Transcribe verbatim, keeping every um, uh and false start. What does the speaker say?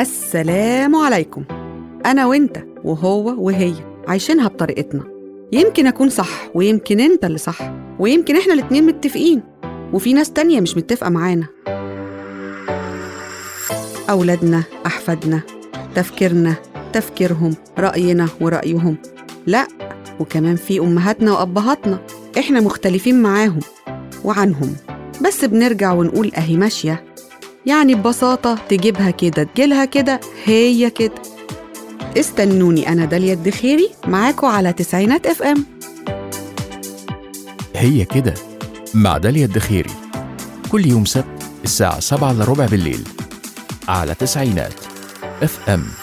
السلام عليكم. أنا وإنت وهو وهي عايشينها بطريقتنا. يمكن أكون صح ويمكن أنت اللي صح ويمكن إحنا الاتنين متفقين وفي ناس تانية مش متفقة معانا. أولادنا، أحفادنا، تفكيرنا، تفكيرهم، رأينا ورأيهم. لأ، وكمان في أمهاتنا وأبهاتنا إحنا مختلفين معاهم وعنهم، بس بنرجع ونقول أهي ماشية. يعني ببساطة تجيبها كده تجيلها كده، هي كده. استنوني أنا داليا الدخيري معاكو على تسعينات اف ام. هي كده مع داليا الدخيري، كل يوم سبت الساعة سبعة إلا ربع بالليل على تسعينات اف ام.